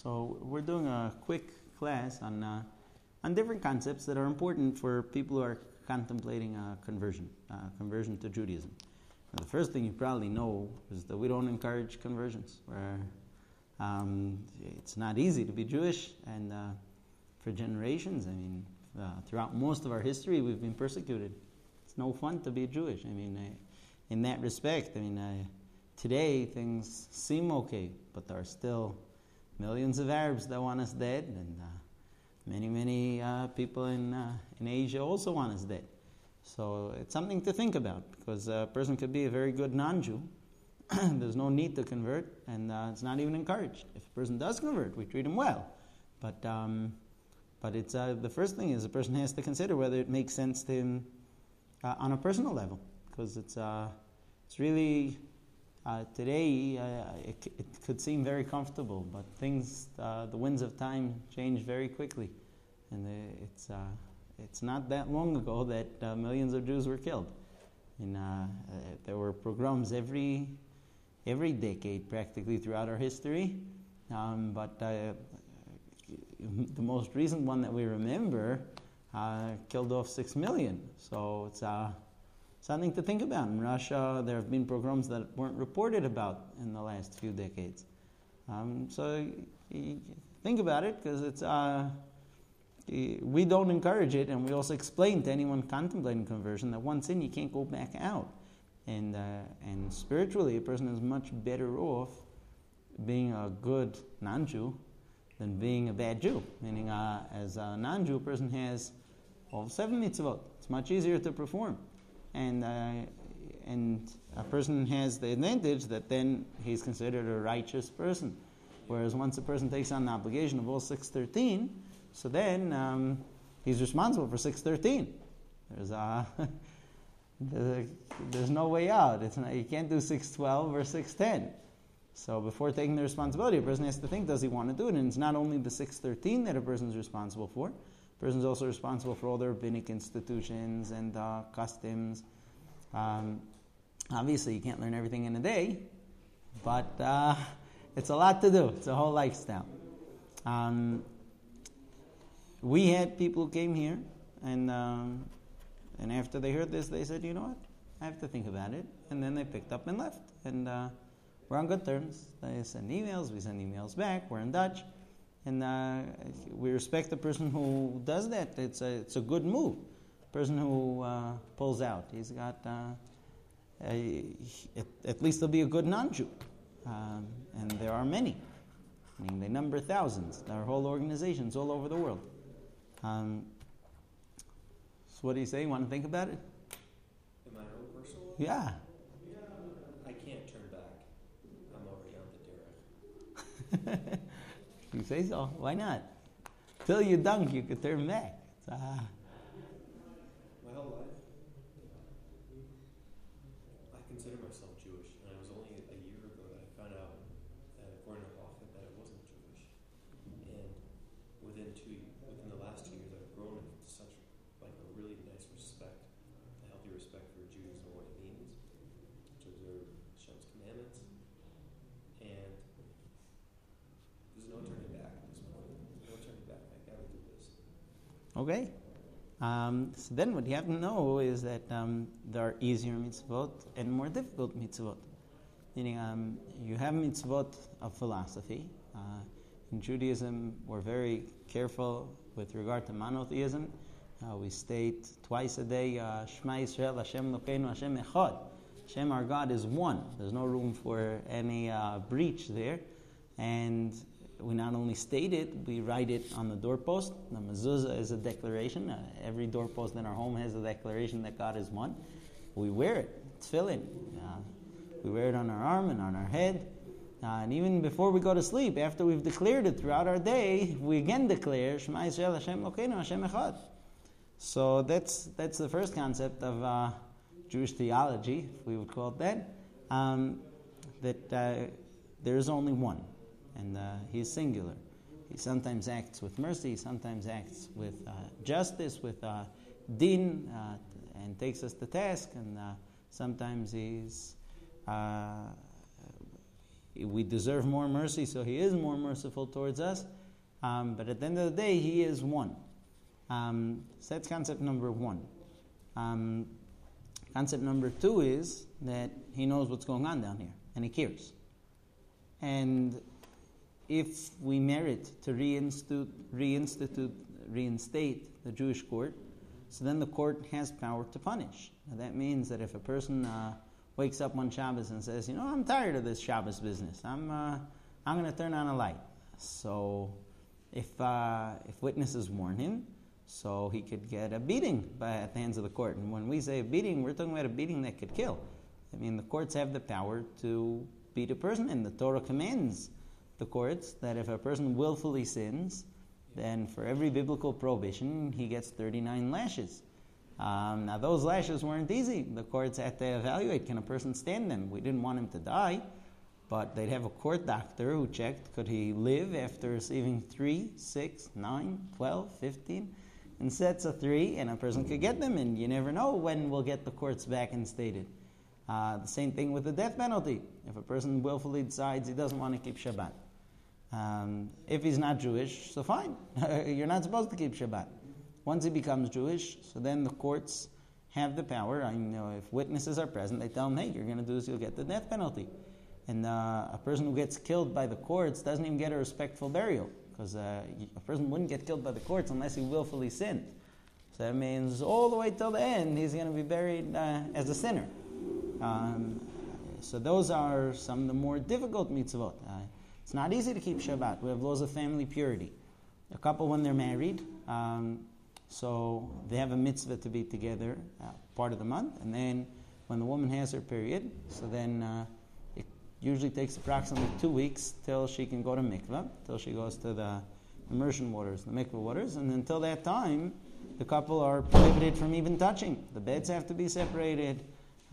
So we're doing a quick class on different concepts that are important for people who are contemplating conversion to Judaism. Now, the first thing you probably know is that we don't encourage conversions. It's not easy to be Jewish, and for generations, throughout most of our history, we've been persecuted. It's no fun to be Jewish. In that respect, today things seem okay, but there are still millions of Arabs that want us dead, and many people in Asia also want us dead. So it's something to think about, because a person could be a very good non-Jew. There's no need to convert, and it's not even encouraged. If a person does convert, we treat him well. But it's the first thing is a person has to consider whether it makes sense to him on a personal level, because it's really today it could seem very comfortable, but things the winds of time change very quickly, and it's not that long ago that millions of Jews were killed. There were pogroms every decade practically throughout our history, but the most recent one that we remember killed off 6 million. So it's something to think about. In Russia, there have been pogroms that weren't reported about in the last few decades. So think about it, because it's we don't encourage it, and we also explain to anyone contemplating conversion that once in, you can't go back out. And spiritually, a person is much better off being a good non-Jew than being a bad Jew. Meaning, as a non-Jew, a person has all 7 mitzvot. It's much easier to perform. And a person has the advantage that then he's considered a righteous person. Whereas once a person takes on the obligation of all 613, so then he's responsible for 613. There's no way out. You can't do 612 or 610. So before taking the responsibility, a person has to think, does he want to do it? And it's not only the 613 that a person is responsible for. A person is also responsible for all the rabbinic institutions and customs. Obviously, you can't learn everything in a day, but it's a lot to do. It's a whole lifestyle. We had people who came here, and after they heard this, they said, you know what, I have to think about it. And then they picked up and left. And we're on good terms. They send emails, we send emails back, we're in Dutch. And we respect the person who does that. It's a good move. The person who pulls out, he's got, at least he'll be a good non-Jew. And there are many. They number thousands. There are whole organizations all over the world. So what do you say? You want to think about it? In my own personal life? Yeah. I can't turn back. I'm already on the derech. You say so. Why not? Till you dunk, you could turn back. My whole life, I consider myself Jewish, and it was only a year ago that I found out, according to Halacha, that I wasn't Jewish. And within the last 2 years, I've grown into such a really nice respect, a healthy respect for Jews and what it means to observe Hashem's commandments. And there's no turning back at this point. There's no turning back. I gotta do this. Okay. So then what you have to know is that there are easier mitzvot and more difficult mitzvot. Meaning you have mitzvot of philosophy. In Judaism, we're very careful with regard to monotheism. We state twice a day, Shema Yisrael, Hashem Elokeinu, Hashem Echad. Hashem, our God, is one. There's no room for any breach there. And we not only state it, we write it on the doorpost. The mezuzah is a declaration. Every doorpost in our home has a declaration that God is one. We wear it. Tefillin. We wear it on our arm and on our head. And even before we go to sleep, after we've declared it throughout our day, we again declare, Shema Yisrael, Hashem Elokeinu, Hashem Echad. So that's the first concept of Jewish theology, if we would call it that, that there is only one. And he is singular. He sometimes acts with mercy, sometimes acts with justice, with din, and takes us to task. And sometimes he's we deserve more mercy, so he is more merciful towards us. But at the end of the day, he is one. So that's concept number one. Concept number two is that he knows what's going on down here, and he cares. And if we merit to reinstate the Jewish court, so then the court has power to punish. Now that means that if a person wakes up one Shabbos and says, I'm tired of this Shabbos business, I'm going to turn on a light. So if witnesses warn him, so he could get a beating at the hands of the court. And when we say a beating, we're talking about a beating that could kill. I mean, the courts have the power to beat a person, and the Torah commands the courts that if a person willfully sins, then for every biblical prohibition, he gets 39 lashes. Now, those lashes weren't easy. The courts had to evaluate, can a person stand them? We didn't want him to die, but they'd have a court doctor who checked, could he live after receiving 3, 6, 9, 12, 15, and sets of 3, and a person could get them, and you never know when we'll get the courts back instated. The same thing with the death penalty. If a person willfully decides he doesn't want to keep Shabbat. If he's not Jewish, so fine. You're not supposed to keep Shabbat. Once he becomes Jewish, so then the courts have the power. If witnesses are present, they tell him, hey, you're going to do this, you'll get the death penalty. And a person who gets killed by the courts doesn't even get a respectful burial, because a person wouldn't get killed by the courts unless he willfully sinned. So that means all the way till the end, he's going to be buried as a sinner. So those are some of the more difficult mitzvot. It's not easy to keep Shabbat. We have laws of family purity. A couple, when they're married, so they have a mitzvah to be together part of the month, and then when the woman has her period, so then it usually takes approximately 2 weeks till she can go to mikveh, till she goes to the immersion waters, the mikveh waters, and until that time, the couple are prohibited from even touching. The beds have to be separated,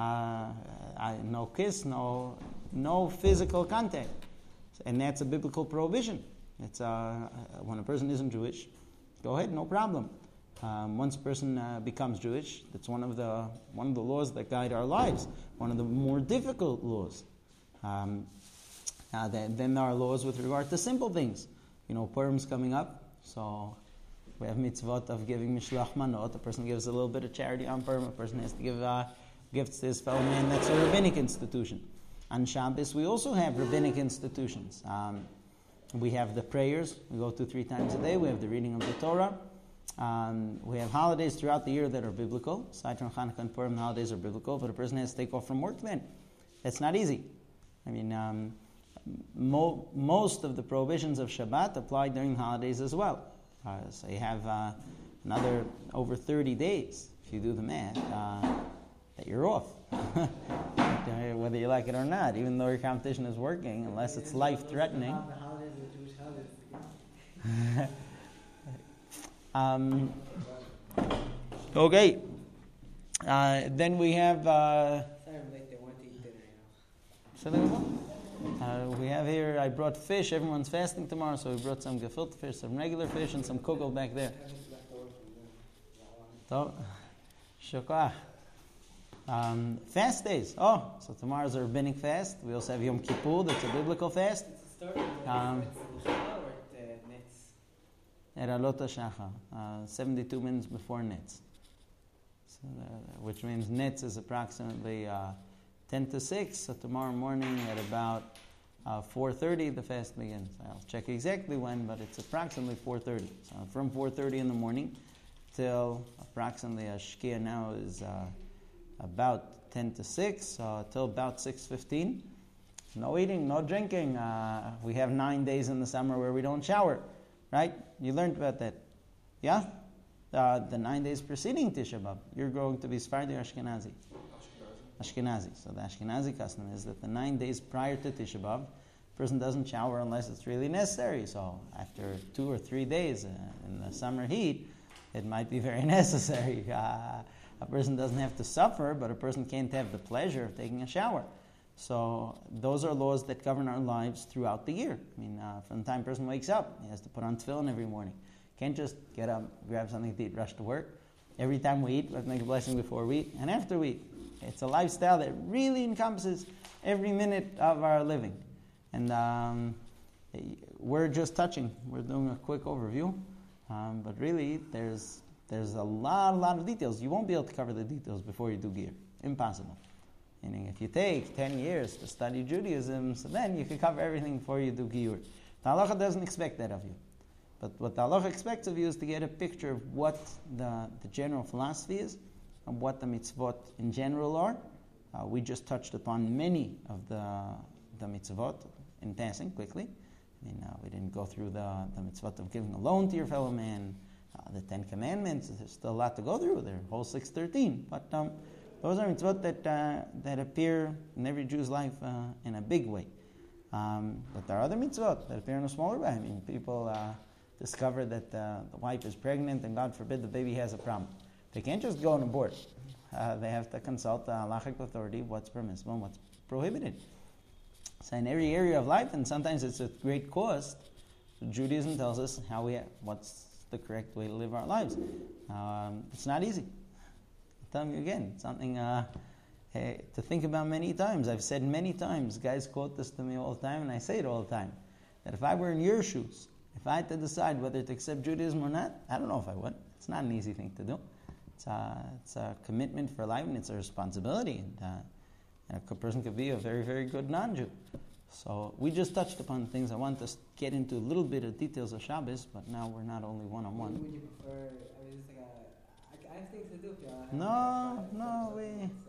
no kiss, no physical contact. And that's a biblical prohibition. It's when a person isn't Jewish, go ahead, no problem. Once a person becomes Jewish, that's one of the laws that guide our lives. One of the more difficult laws. Then there are laws with regard to simple things. Purim's coming up, so we have mitzvot of giving mishloach manot. A person gives a little bit of charity on Purim. A person has to give gifts to his fellow man. That's a rabbinic institution. On Shabbos, we also have rabbinic institutions. We have the prayers. We go to 3 times a day. We have the reading of the Torah. We have holidays throughout the year that are biblical. Aside from Hanukkah and Purim, the holidays are biblical, but a person has to take off from work then. That's not easy. I mean, most of the prohibitions of Shabbat apply during the holidays as well. So you have another over 30 days, if you do the math, that you're off. Whether you like it or not, even though your competition is working, unless it's life-threatening. Okay. Then we have... we have here, I brought fish. Everyone's fasting tomorrow, so we brought some gefilte fish, some regular fish, and some kugel back there. So, shukah. Fast days. So tomorrow's a rabbinic fast. We also have Yom Kippur, that's a biblical fast. At Alot HaShachar, 72 minutes before Netz. So, which means Netz is approximately 10 to 6. So tomorrow morning at about 4:30 the fast begins. I'll check exactly when, but it's approximately 4:30. So from 4:30 in the morning till approximately Shkia now is about 10 to 6, till about 6:15. No eating, no drinking. We have 9 days in the summer where we don't shower, right? You learned about that. Yeah? The 9 days preceding Tisha B'Av, you're going to be Sephardi or Ashkenazi? Ashkenazi. So the Ashkenazi custom is that the 9 days prior to Tisha B'Av, a person doesn't shower unless it's really necessary. So after 2 or 3 days in the summer heat, it might be very necessary. A person doesn't have to suffer, but a person can't have the pleasure of taking a shower. So those are laws that govern our lives throughout the year. I mean, from the time a person wakes up, he has to put on tefillin every morning. Can't just get up, grab something to eat, rush to work. Every time we eat, we have to make a blessing before we eat and after we eat. It's a lifestyle that really encompasses every minute of our living. And we're just touching. We're doing a quick overview. But really, there's a lot of details. You won't be able to cover the details before you do Gear. Impossible. Meaning, if you take 10 years to study Judaism, so then you can cover everything before you do Giur. The halacha doesn't expect that of you. But what the halacha expects of you is to get a picture of what the general philosophy is, and what the mitzvot in general are. We just touched upon many of the mitzvot in passing, quickly. We didn't go through the mitzvot of giving a loan to your fellow man, the 10 Commandments. There's still a lot to go through. There are whole 613. But those are mitzvot that appear in every Jew's life in a big way. But there are other mitzvot that appear in a smaller way. People discover that the wife is pregnant and God forbid the baby has a problem. They can't just go and abort. They have to consult the halachic authority, what's permissible and what's prohibited. So in every area of life, and sometimes it's at great cost, Judaism tells us what's the correct way to live our lives. It's not easy. I'm telling you again, it's something to think about many times. I've said many times, guys quote this to me all the time, and I say it all the time, that if I were in your shoes, if I had to decide whether to accept Judaism or not, I don't know if I would. It's not an easy thing to do. It's a commitment for life, and it's a responsibility. And a person could be a very, very good non-Jew. So we just touched upon things. I want to get into a little bit of details of Shabbos, but now we're not only one-on-one. Would you prefer, I have things to do if y'all have No,